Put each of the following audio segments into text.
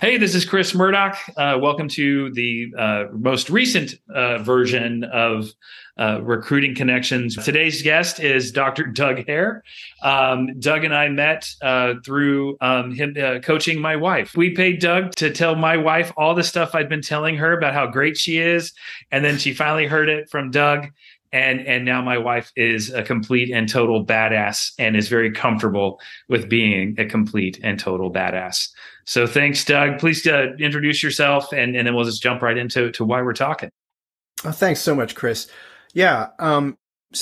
Hey, this is Chris Murdoch. Welcome to the most recent version of Recruiting Connections. Today's guest is Dr. Doug Hare. Doug and I met through him coaching my wife. We paid Doug to tell my wife all the stuff I'd been telling her about how great she is. And then she finally heard it from Doug. And now my wife is a complete and total badass and is very comfortable with being a complete and total badass. So thanks, Doug. Please introduce yourself, and then we'll just jump right into why we're talking. Oh, thanks so much, Chris. Yeah. I'm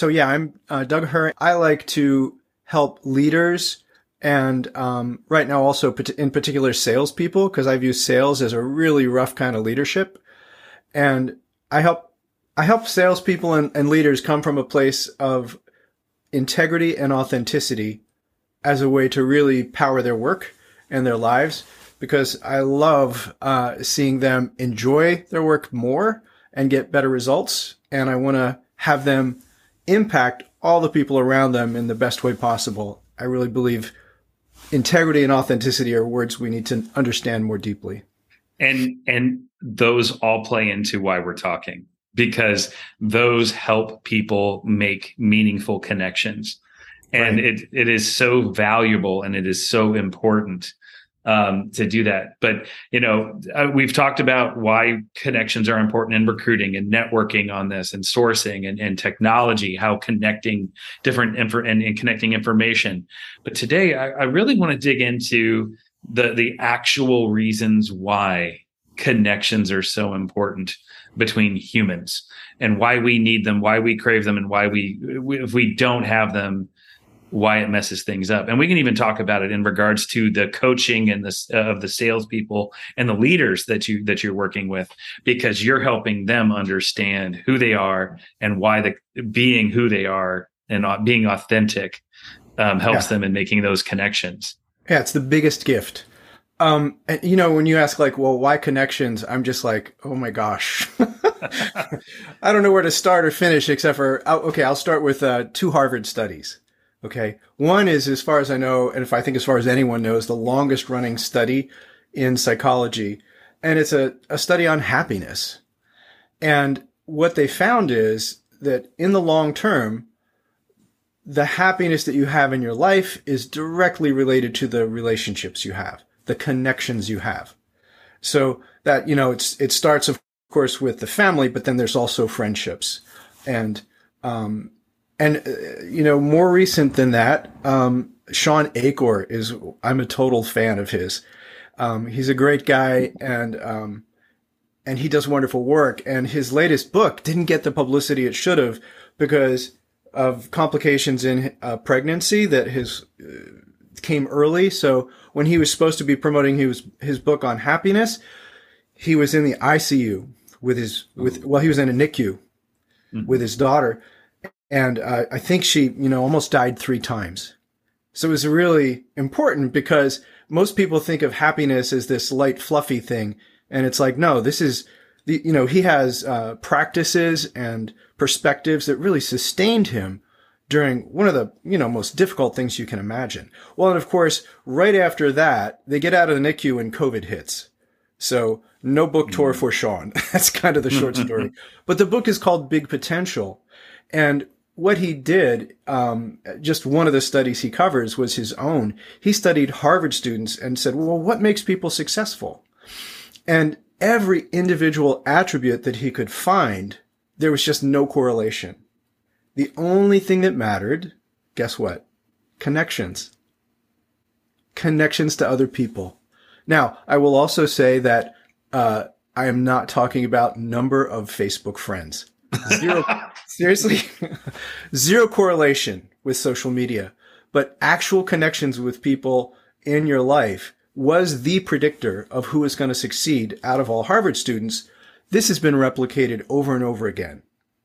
Doug Hare. I like to help leaders and right now also in particular salespeople, because I view sales as a really rough kind of leadership. And I help salespeople and leaders come from a place of integrity and authenticity as a way to really power their work and their lives, because I love seeing them enjoy their work more and get better results. And I want to have them impact all the people around them in the best way possible. I really believe integrity and authenticity are words we need to understand more deeply. And those all play into why we're talking, because those help people make meaningful connections. And right. It is so valuable and it is so important to do that. But, we've talked about why connections are important in recruiting and networking on this and sourcing and technology, how connecting different and connecting information. But today I really want to dig into the actual reasons why connections are so important between humans and why we need them, why we crave them, and why if we don't have them, why it messes things up. And we can even talk about it in regards to the coaching and of the salespeople and the leaders that you're working with, because you're helping them understand who they are and why being who they are and being authentic helps them in making those connections. Yeah, it's the biggest gift. And, when you ask well, why connections? I'm just like, oh my gosh, I don't know where to start or finish except for, I'll start with 2 Harvard studies. Okay. One is, as far as I know, and as far as anyone knows, the longest running study in psychology. And it's a study on happiness. And what they found is that in the long term, the happiness that you have in your life is directly related to the relationships you have, the connections you have. So that, it starts, of course, with the family, but then there's also friendships. And more recent than that, Shawn Achor I'm a total fan of his. He's a great guy and he does wonderful work. And his latest book didn't get the publicity it should have because of complications in pregnancy that came early. So when he was supposed to be promoting his book on happiness, he was in the ICU he was in a NICU with his daughter. And I think she, almost died 3 times. So it was really important because most people think of happiness as this light, fluffy thing. And it's like, no, this is, he has practices and perspectives that really sustained him during one of the, most difficult things you can imagine. Well, and of course, right after that, they get out of the NICU and COVID hits. So no book tour for Shawn. That's kind of the short story. But the book is called Big Potential. And what he did, just one of the studies he covers was his own. He studied Harvard students and said, well, what makes people successful? And every individual attribute that he could find, there was just no correlation. The only thing that mattered, guess what? Connections. Connections to other people. Now, I will also say that I am not talking about number of Facebook friends. Seriously, 0 correlation with social media, but actual connections with people in your life was the predictor of who is going to succeed out of all Harvard students. This has been replicated over and over again.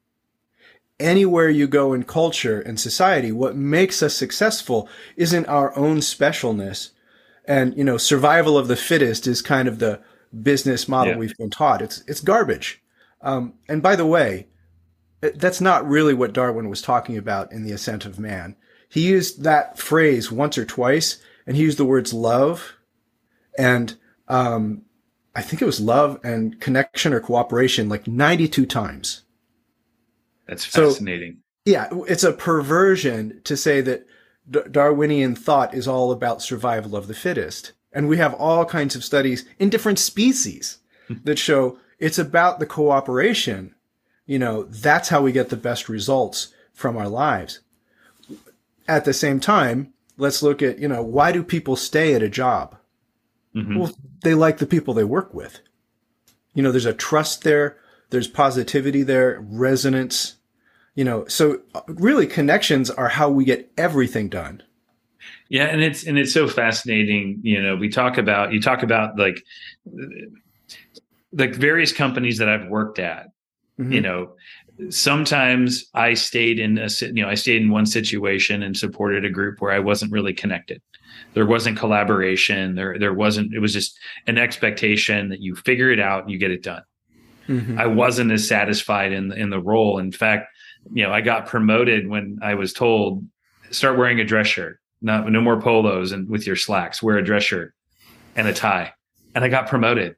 Anywhere you go in culture and society, what makes us successful isn't our own specialness. And, survival of the fittest is kind of the business model we've been taught. It's garbage. And by the way, that's not really what Darwin was talking about in The Ascent of Man. He used that phrase once or twice, and he used the words love and I think it was love and connection or cooperation like 92 times. That's fascinating. So, yeah, it's a perversion to say that Darwinian thought is all about survival of the fittest. And we have all kinds of studies in different species that show it's about the cooperation. That's how we get the best results from our lives. At the same time, let's look at, why do people stay at a job? Mm-hmm. Well, they like the people they work with. There's a trust there. There's positivity there, resonance. So really connections are how we get everything done. Yeah. And it's so fascinating. You talk about like various companies that I've worked at, mm-hmm. Sometimes I stayed in one situation and supported a group where I wasn't really connected. There wasn't collaboration. There wasn't, it was just an expectation that you figure it out and you get it done. Mm-hmm. I wasn't as satisfied in the role. In fact, I got promoted when I was told, start wearing a dress shirt, no more polos and with your slacks, wear a dress shirt and a tie. And I got promoted.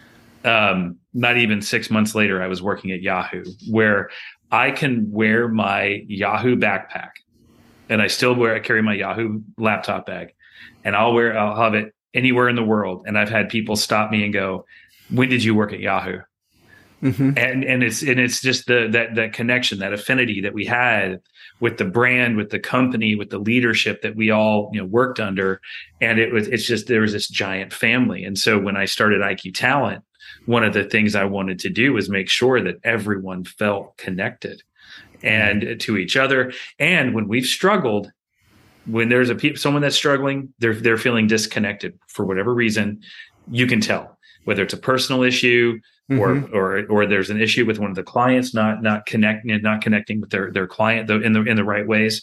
Not even 6 months later, I was working at Yahoo, where I can wear my Yahoo backpack and I carry my Yahoo laptop bag, and I'll have it anywhere in the world. And I've had people stop me and go, when did you work at Yahoo? Mm-hmm. And it's just that connection, that affinity that we had with the brand, with the company, with the leadership that we all worked under, and there was this giant family. And so when I started IQ Talent, one of the things I wanted to do was make sure that everyone felt connected and to each other. And when we've struggled, when there's someone that's struggling, they're feeling disconnected for whatever reason, you can tell whether it's a personal issue. Mm-hmm. or there's an issue with one of the clients not connecting with their client in the right ways.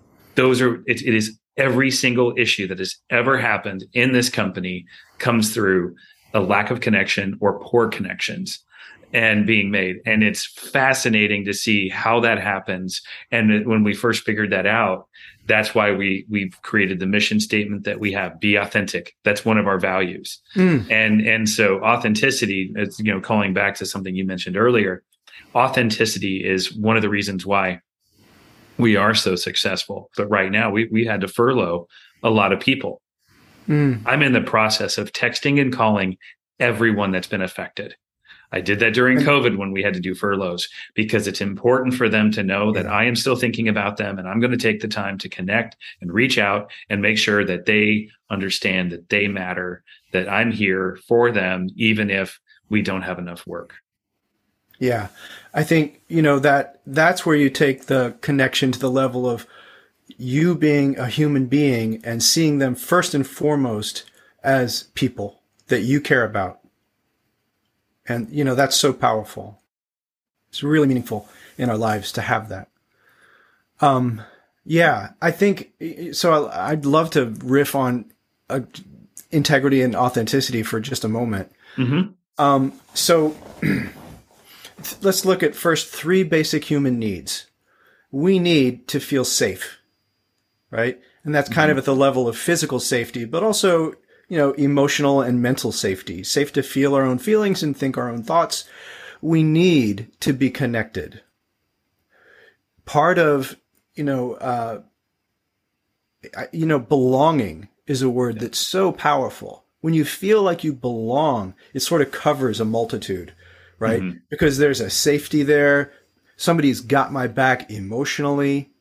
It is every single issue that has ever happened in this company comes through a lack of connection or poor connections and being made. And it's fascinating to see how that happens. And when we first figured that out, that's why we've created the mission statement that we have: be authentic. That's one of our values. And so authenticity, it's, calling back to something you mentioned earlier, authenticity is one of the reasons why we are so successful. But right now we had to furlough a lot of people. I'm in the process of texting and calling everyone that's been affected. I did that during COVID when we had to do furloughs, because it's important for them to know that I am still thinking about them, and I'm going to take the time to connect and reach out and make sure that they understand that they matter, that I'm here for them, even if we don't have enough work. Yeah. I think, that's where you take the connection to the level of you being a human being and seeing them first and foremost as people that you care about. And, that's so powerful. It's really meaningful in our lives to have that. Yeah, I think so. I'd love to riff on integrity and authenticity for just a moment. Mm-hmm. So let's look at first 3 basic human needs. We need to feel safe, right? And that's kind of at the level of physical safety, but also emotional and mental safety, safe to feel our own feelings and think our own thoughts. We need to be connected. Part of, belonging is a word that's so powerful. When you feel like you belong, it sort of covers a multitude, right? Mm-hmm. Because there's a safety there. Somebody's got my back emotionally.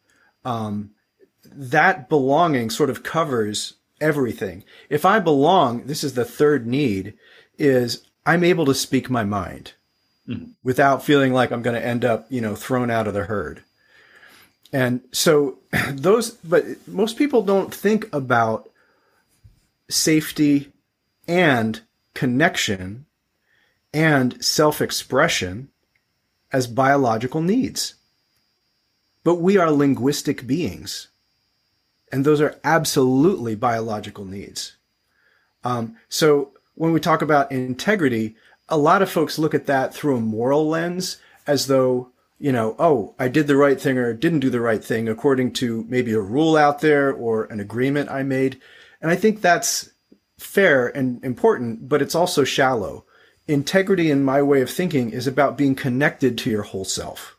That belonging sort of covers everything. If I belong, this is the 3rd need, is I'm able to speak my mind without feeling like I'm going to end up, thrown out of the herd. And so but most people don't think about safety and connection and self-expression as biological needs. But we are linguistic beings. And those are absolutely biological needs. So when we talk about integrity, a lot of folks look at that through a moral lens, as though, I did the right thing or didn't do the right thing according to maybe a rule out there or an agreement I made. And I think that's fair and important, but it's also shallow. integrity, in my way of thinking, is about being connected to your whole self.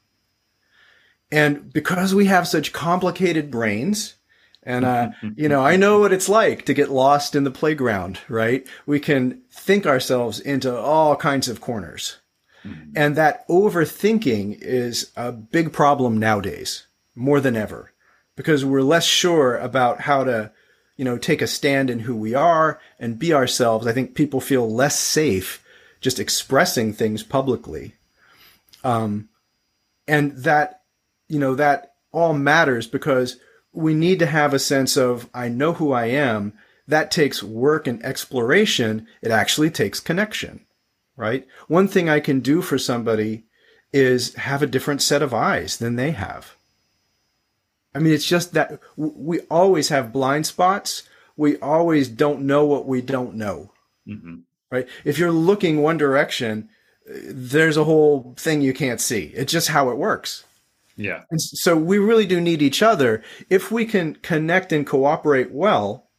And because we have such complicated brains, and, I know what it's like to get lost in the playground, right? We can think ourselves into all kinds of corners. Mm-hmm. And that overthinking is a big problem nowadays, more than ever, because we're less sure about how to, take a stand in who we are and be ourselves. I think people feel less safe just expressing things publicly. And that, that all matters because we need to have a sense of, I know who I am. That takes work and exploration. It actually takes connection, right? One thing I can do for somebody is have a different set of eyes than they have. I mean, it's just that we always have blind spots. We always don't know what we don't know, right? If you're looking one direction, there's a whole thing you can't see. It's just how it works. Yeah. And so we really do need each other. If we can connect and cooperate well,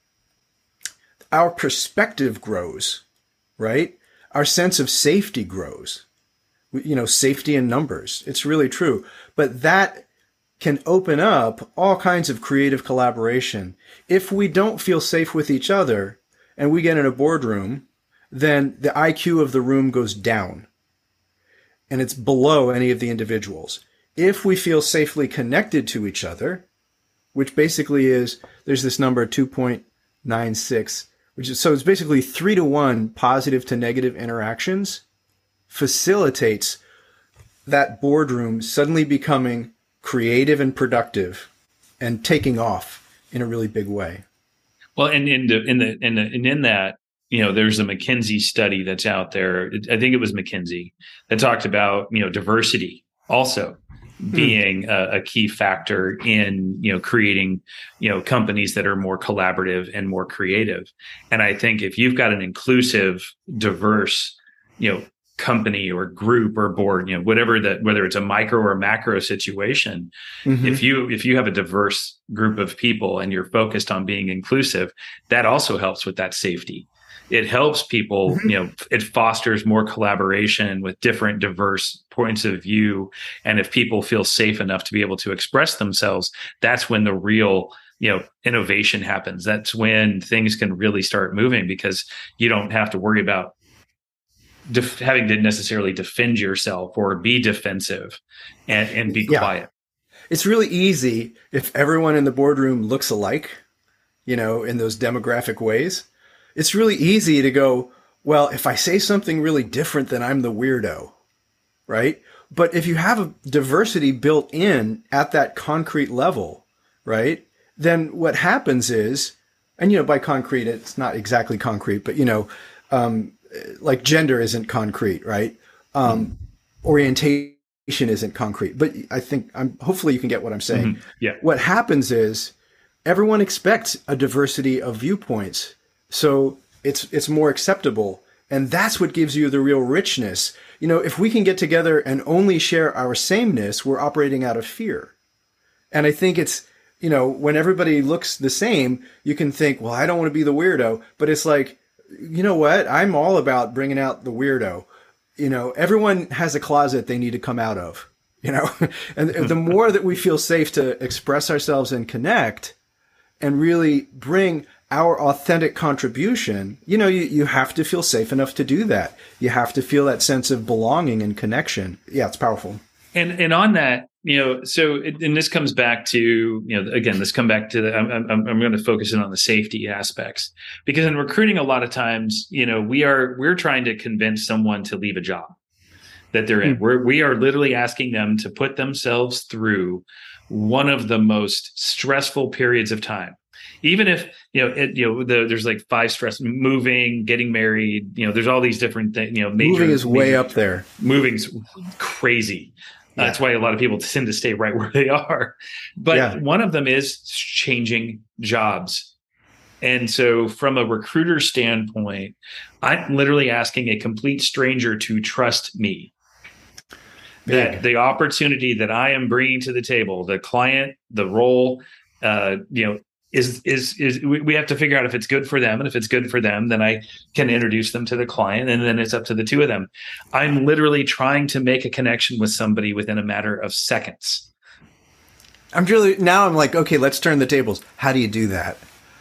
our perspective grows, right? Our sense of safety grows. Safety in numbers. It's really true. But that can open up all kinds of creative collaboration. If we don't feel safe with each other and we get in a boardroom, then the IQ of the room goes down and it's below any of the individuals. If we feel safely connected to each other, which basically is, there's this number 2.96, so it's basically 3-to-1 positive to negative interactions, facilitates that boardroom suddenly becoming creative and productive and taking off in a really big way. Well, and in that, there's a McKinsey study that's out there. I think it was McKinsey that talked about, diversity also being a key factor in, creating, companies that are more collaborative and more creative. And I think if you've got an inclusive, diverse, company or group or board, whether it's a micro or macro situation, if you have a diverse group of people and you're focused on being inclusive, that also helps with that safety. It helps people, it fosters more collaboration with different diverse points of view. And if people feel safe enough to be able to express themselves, that's when the real, innovation happens. That's when things can really start moving because you don't have to worry about having to necessarily defend yourself or be defensive and be quiet. It's really easy if everyone in the boardroom looks alike, in those demographic ways. It's really easy to go, well, if I say something really different, then I'm the weirdo, right? But if you have a diversity built in at that concrete level, right, then what happens is, and, by concrete, it's not exactly concrete, but, like gender isn't concrete, right? Orientation isn't concrete, but I think hopefully you can get what I'm saying. Yeah. What happens is everyone expects a diversity of viewpoints. So it's more acceptable. And that's what gives you the real richness. If we can get together and only share our sameness, we're operating out of fear. And I think it's, when everybody looks the same, you can think, well, I don't want to be the weirdo. But it's like, you know what? I'm all about bringing out the weirdo. Everyone has a closet they need to come out of, and the more that we feel safe to express ourselves and connect and really bring our authentic contribution, you have to feel safe enough to do that. You have to feel that sense of belonging and connection. Yeah, it's powerful. And on that, and this comes back to, again, I'm going to focus in on the safety aspects, because in recruiting, a lot of times, we're trying to convince someone to leave a job that they're in. We are literally asking them to put themselves through one of the most stressful periods of time. Even if, there's like 5 stress, moving, getting married, there's all these different things, moving is way up there. Moving's crazy. That's why a lot of people tend to stay right where they are. But one of them is changing jobs. And so from a recruiter standpoint, I'm literally asking a complete stranger to trust me. That the opportunity that I am bringing to the table, the client, the role, we have to figure out if it's good for them. And if it's good for them, then I can introduce them to the client, and then it's up to the two of them. I'm literally trying to make a connection with somebody within a matter of seconds. I'm like, okay, let's turn the tables. How do you do that?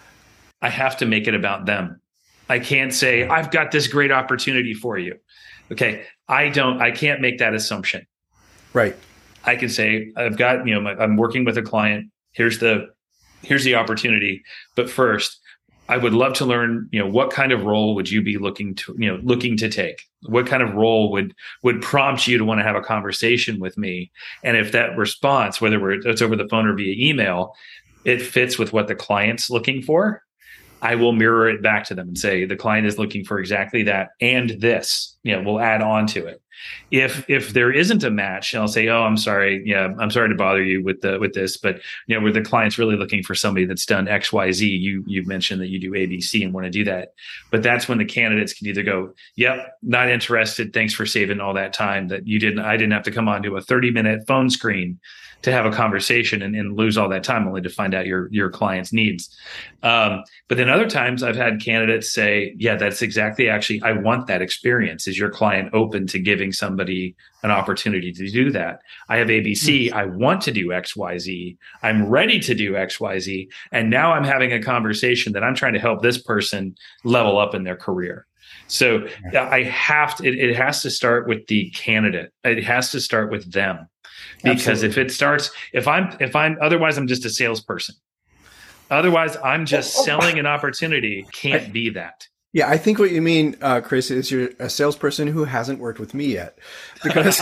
I have to make it about them. I can't say, I've got this great opportunity for you. Okay. I can't make that assumption. Right. I can say, I've got, I'm working with a client. Here's the opportunity. But first, I would love to learn, what kind of role would you be looking to take? What kind of role would prompt you to want to have a conversation with me? And if that response, whether it's over the phone or via email, it fits with what the client's looking for, I will mirror it back to them and say, the client is looking for exactly that. And this, we'll add on to it. If there isn't a match, I'll say, oh, I'm sorry. Yeah, I'm sorry to bother you with this, but where the client's really looking for somebody that's done X, Y, Z, you've mentioned that you do A, B, C and want to do that. But that's when the candidates can either go, yep, not interested. Thanks for saving all that time that I didn't have to come on to a 30-minute phone screen to have a conversation and lose all that time only to find out your client's needs. But then other times I've had candidates say, yeah, that's exactly, actually, I want that experience. Is your client open to giving somebody an opportunity to do that? I have ABC. I want to do X, Y, Z. I'm ready to do X, Y, Z. And now I'm having a conversation that I'm trying to help this person level up in their career. So it has to start with the candidate. It has to start with them. Because Absolutely. Otherwise I'm just a salesperson. Otherwise I'm just selling an opportunity. Can't be that. Yeah, I think what you mean, Chris, is you're a salesperson who hasn't worked with me yet. Because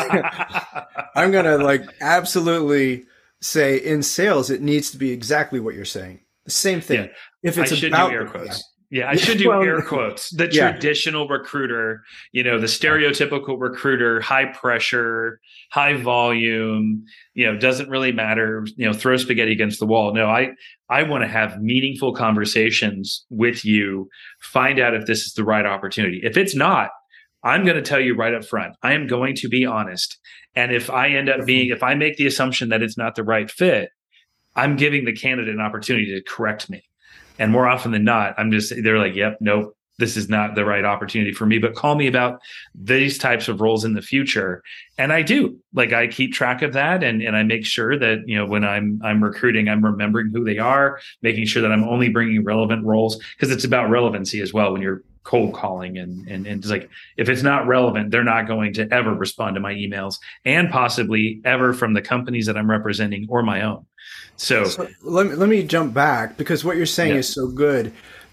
I'm going to absolutely say in sales, it needs to be exactly what you're saying. The same thing. Yeah. If it's about air quotes. Yeah, I should do air quotes. The traditional recruiter, the stereotypical recruiter, high pressure, high volume, doesn't really matter, throw spaghetti against the wall. No, I want to have meaningful conversations with you, find out if this is the right opportunity. If it's not, I'm going to tell you right up front. I am going to be honest. And if I if I make the assumption that it's not the right fit, I'm giving the candidate an opportunity to correct me. And more often than not, they're like, yep, nope, this is not the right opportunity for me, but call me about these types of roles in the future. And I do, I keep track of that. And I make sure that, when I'm recruiting, I'm remembering who they are, making sure that I'm only bringing relevant roles, because it's about relevancy as well when you're cold calling. And it's like, if it's not relevant, they're not going to ever respond to my emails, and possibly ever from the companies that I'm representing or my own. So let me jump back, because what you're saying is so good.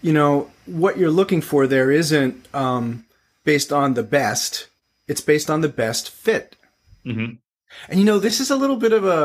What you're looking for there isn't based on the best. It's based on the best fit. Mm-hmm. And this is a little bit of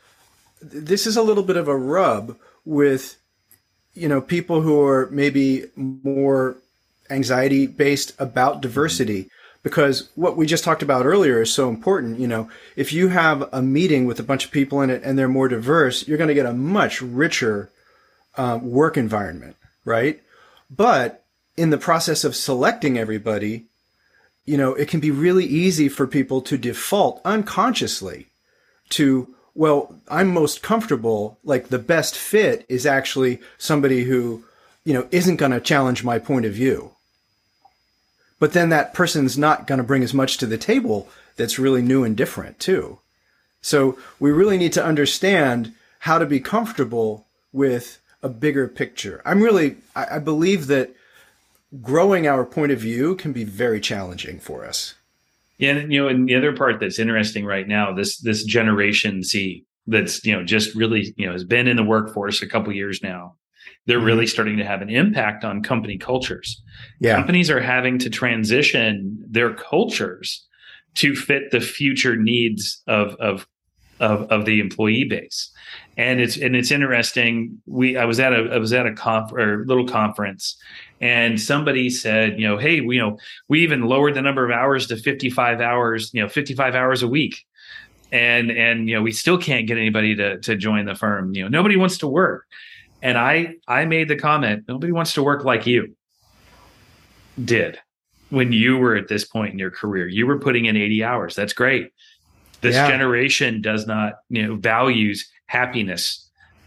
a rub with people who are maybe more anxiety based about diversity. Because what we just talked about earlier is so important. If you have a meeting with a bunch of people in it and they're more diverse, you're going to get a much richer work environment, right? But in the process of selecting everybody, it can be really easy for people to default unconsciously to, well, I'm most comfortable, the best fit is actually somebody who, isn't going to challenge my point of view. But then that person's not going to bring as much to the table that's really new and different too. So we really need to understand how to be comfortable with a bigger picture. I believe that growing our point of view can be very challenging for us. Yeah, and the other part that's interesting right now, this Generation Z that's just really has been in the workforce a couple years now. They're really starting to have an impact on company cultures. Yeah. Companies are having to transition their cultures to fit the future needs of the employee base. And it's interesting. I was at a little conference, and somebody said, hey, we even lowered the number of hours to 55 hours, 55 hours a week. And we still can't get anybody to join the firm. Nobody wants to work. And I made the comment, nobody wants to work like you did when you were at this point in your career. You were putting in 80 hours. That's great. This generation does not, values happiness,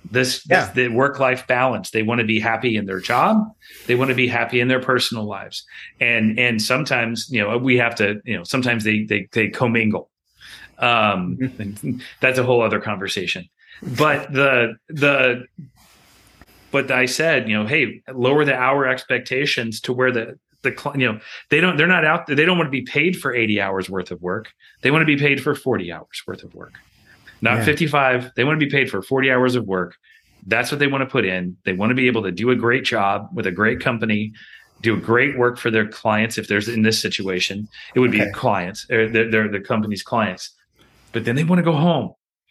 This the work-life balance. They want to be happy in their job. They want to be happy in their personal lives. And sometimes, we have to, sometimes they commingle. That's a whole other conversation. But but I said, hey, lower the hour expectations to where they don't want to be paid for 80 hours worth of work. They want to be paid for 40 hours worth of work. Not 55. They want to be paid for 40 hours of work. That's what they want to put in. They want to be able to do a great job with a great company, do great work for their clients. If there's in this situation, it would be clients, or they're the company's clients. But then they want to go home.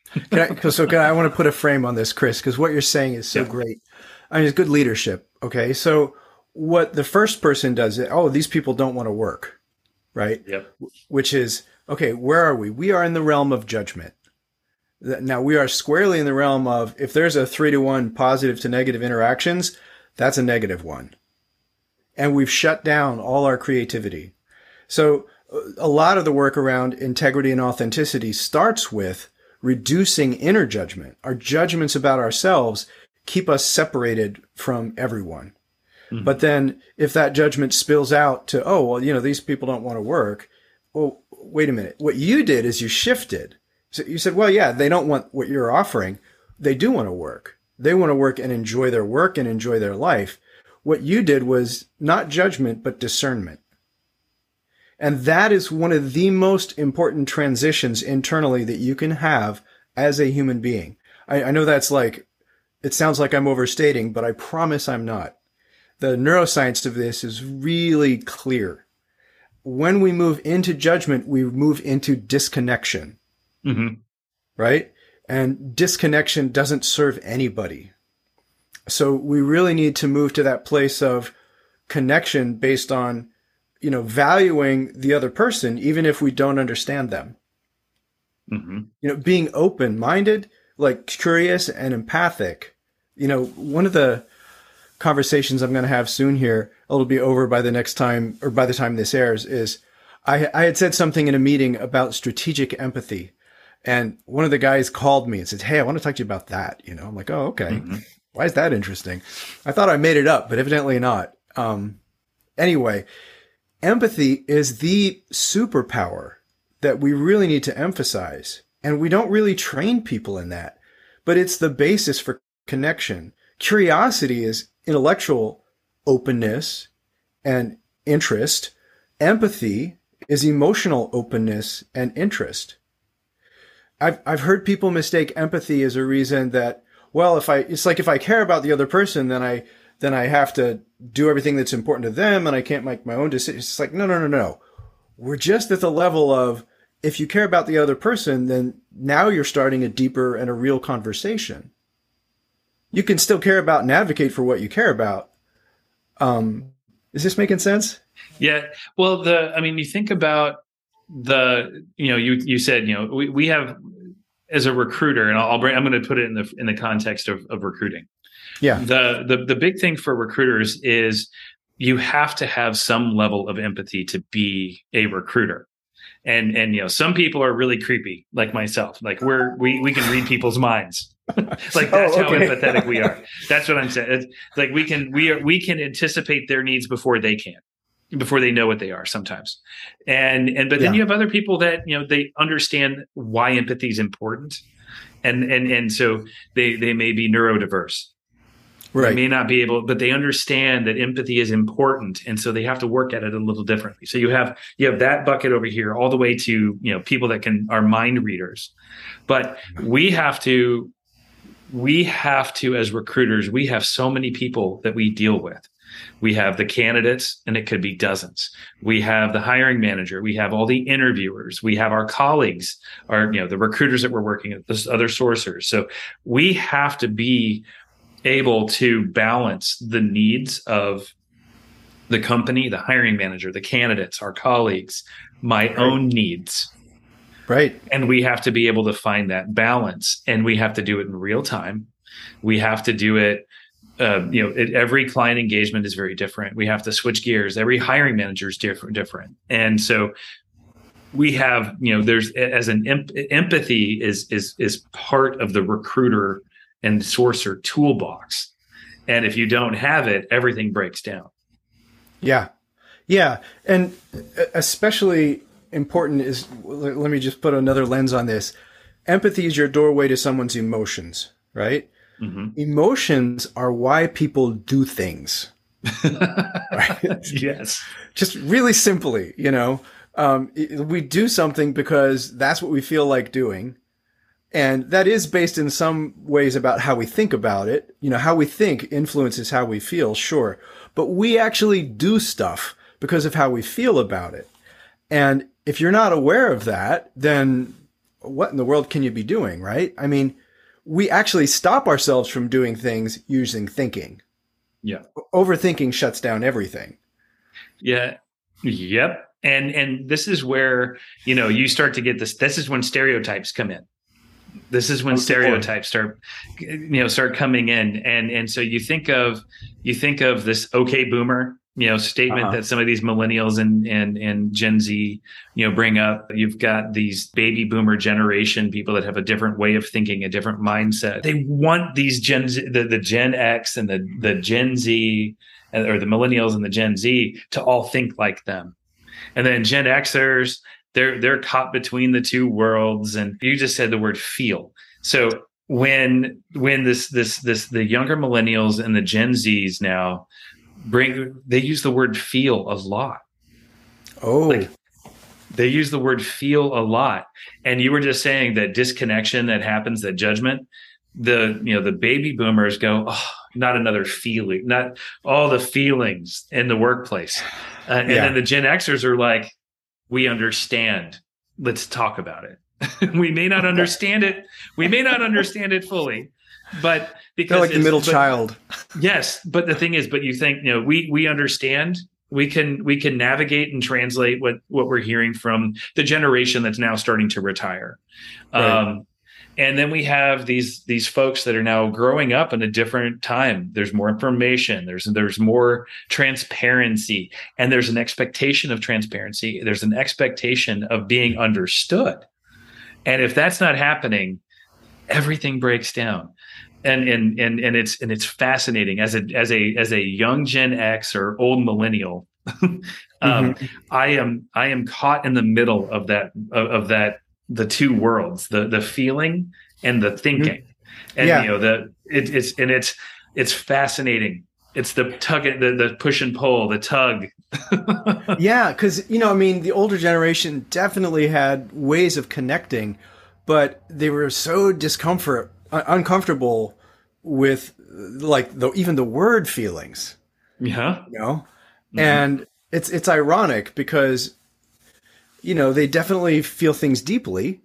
I want to put a frame on this, Chris, because what you're saying is so great. I mean, it's good leadership. Okay. So what the first person does is, these people don't want to work. Right. Yep. Which is, okay, where are we? We are in the realm of judgment. Now we are squarely in the realm of, if there's a 3-to-1 positive to negative interactions, that's a -1. And we've shut down all our creativity. So a lot of the work around integrity and authenticity starts with reducing inner judgment. Our judgments about ourselves keep us separated from everyone. Mm-hmm. But then if that judgment spills out to, these people don't want to work. Well, wait a minute. What you did is you shifted. So you said, well, yeah, they don't want what you're offering. They do want to work. They want to work and enjoy their work and enjoy their life. What you did was not judgment, but discernment. And that is one of the most important transitions internally that you can have as a human being. I know that's it sounds like I'm overstating, but I promise I'm not. The neuroscience of this is really clear. When we move into judgment, we move into disconnection. Mm-hmm. Right? And disconnection doesn't serve anybody. So we really need to move to that place of connection based on, valuing the other person, even if we don't understand them. Mm-hmm. Being open-minded, curious and empathic. One of the conversations I'm going to have soon here, it'll be over by the next time, or by the time this airs, is I had said something in a meeting about strategic empathy. And one of the guys called me and said, hey, I want to talk to you about that. I'm like, oh, okay. Mm-hmm. Why is that interesting? I thought I made it up, but evidently not. Anyway, empathy is the superpower that we really need to emphasize. And we don't really train people in that, but it's the basis for connection. Curiosity is intellectual openness and interest. Empathy is emotional openness and interest. I've heard people mistake empathy as a reason that, well, if I care about the other person, then I have to do everything that's important to them and I can't make my own decisions. It's like, no. We're just at the level of, if you care about the other person, then now you're starting a deeper and a real conversation. You can still care about and advocate for what you care about. Is this making sense? Yeah. Well, you think about you said, we have, as a recruiter, and I'm going to put it in the context of recruiting. Yeah. The big thing for recruiters is you have to have some level of empathy to be a recruiter. And some people are really creepy, like myself. Like we can read people's minds. That's how empathetic we are. That's what I'm saying. It's like we can anticipate their needs before they know what they are sometimes. But then you have other people that, they understand why empathy is important. And so they may be neurodiverse. Right. They may not be able, but they understand that empathy is important. And so they have to work at it a little differently. So you have that bucket over here, all the way to, people that are mind readers. But we have to, as recruiters, we have so many people that we deal with. We have the candidates, and it could be dozens. We have the hiring manager. We have all the interviewers. We have our colleagues, the recruiters that we're working with, the other sourcers. So we have to be able to balance the needs of the company, the hiring manager, the candidates, our colleagues, my own needs. Right. And we have to be able to find that balance, and we have to do it in real time. We have to do it. Every client engagement is very different. We have to switch gears. Every hiring manager is different. And so we have, there's, as an empathy is part of the recruiter and sorcerer toolbox. And if you don't have it, everything breaks down. Yeah. Yeah. And especially important is, let me just put another lens on this. Empathy is your doorway to someone's emotions, right? Mm-hmm. Emotions are why people do things. Right? Yes. Just really simply, we do something because that's what we feel like doing. And that is based in some ways about how we think about it. How we think influences how we feel, sure. But we actually do stuff because of how we feel about it. And if you're not aware of that, then what in the world can you be doing, right? I mean, we actually stop ourselves from doing things using thinking. Yeah. Overthinking shuts down everything. Yeah. Yep. And this is where, you start to get this. This is when stereotypes come in. This is when stereotypes start coming in. And so you think of this okay boomer, statement that some of these millennials and Gen Z, bring up. You've got these baby boomer generation people that have a different way of thinking, a different mindset. They want these Gen Z, the Gen X and the Gen Z, or the millennials and the Gen Z, to all think like them. And then Gen Xers, they're caught between the two worlds. And you just said the word feel. So when the younger millennials and the Gen Zs now they use the word feel a lot. Oh, they use the word feel a lot. And you were just saying that disconnection that happens, that judgment, the baby boomers go, oh, not another feeling, not all the feelings in the workplace. And then the Gen Xers are like, we understand. Let's talk about it. We may not understand it. We may not understand it fully, but because they're like the middle child. Yes. But the thing is, you think, we understand, we can navigate and translate what we're hearing from the generation that's now starting to retire. Right. And then we have these folks that are now growing up in a different time. There's more information. There's more transparency, and there's an expectation of transparency. There's an expectation of being understood. And if that's not happening, everything breaks down. And it's fascinating as a young Gen X or old millennial. I am caught in the middle of that. The two worlds, the feeling and the thinking, and it's fascinating. It's the tug, the push and pull, the tug. Yeah, because the older generation definitely had ways of connecting, but they were so uncomfortable with even the word feelings. Yeah, and it's ironic because they definitely feel things deeply.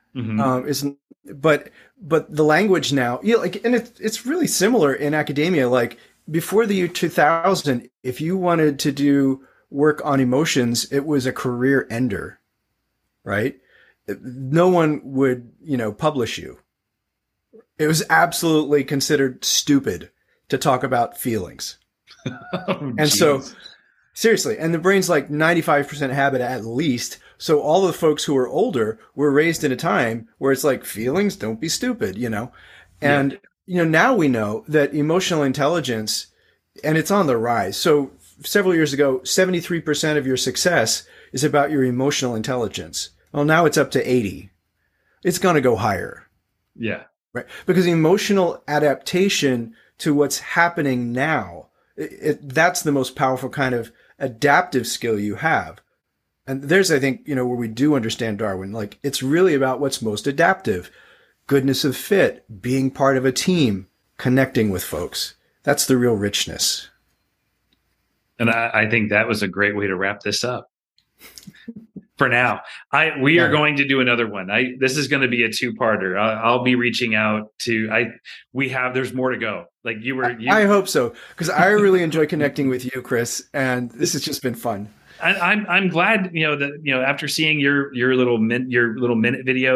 But the language now, and it's really similar in academia. Like before the year 2000, if you wanted to do work on emotions, it was a career ender, right? No one would, publish you. It was absolutely considered stupid to talk about feelings. And so seriously, and the brain's like 95% habit at least. So all the folks who are older were raised in a time where it's like, feelings, don't be stupid, And, now we know that emotional intelligence, and it's on the rise. So several years ago, 73% of your success is about your emotional intelligence. Well, now it's up to 80. It's going to go higher. Yeah. Right. Because emotional adaptation to what's happening now, that's the most powerful kind of adaptive skill you have. And there's, I think, where we do understand Darwin, like it's really about what's most adaptive, goodness of fit, being part of a team, connecting with folks. That's the real richness. And I think that was a great way to wrap this up. For now, we are going to do another one. This is going to be a two-parter. I'll be reaching out to. There's more to go. Like you were. I hope so, because I really enjoy connecting with you, Chris, and this has just been fun. I'm glad that after seeing your little minute videos,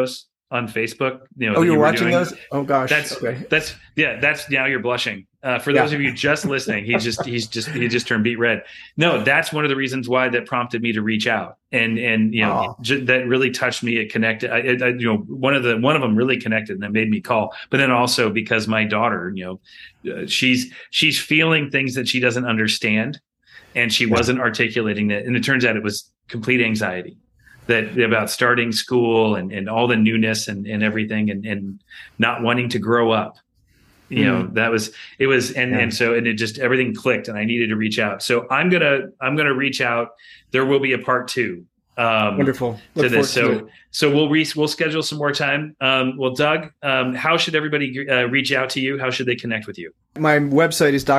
on Facebook. Oh, you're watching those? Oh gosh. That's now you're blushing. For those of you just listening, he just turned beet red. No, that's one of the reasons why that prompted me to reach out, and that really touched me. It connected. One of them really connected, and that made me call. But then also because my daughter, she's feeling things that she doesn't understand, and she wasn't articulating that. And it turns out it was complete anxiety about starting school and all the newness and everything and not wanting to grow up. And it just, everything clicked and I needed to reach out. So I'm going to reach out. There will be a part 2. Wonderful. To this. So we'll schedule some more time. Well, Doug, how should everybody reach out to you? How should they connect with you? My website is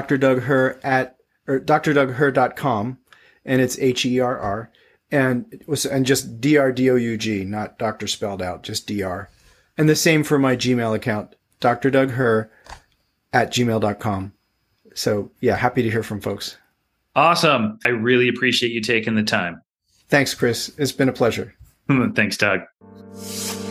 drdugher.com, and it's HERR, and just DRDOUG, not doctor spelled out, just DR. And the same for my Gmail account, drdugher@gmail.com. So yeah, happy to hear from folks. Awesome. I really appreciate you taking the time. Thanks, Chris. It's been a pleasure. Thanks, Doug.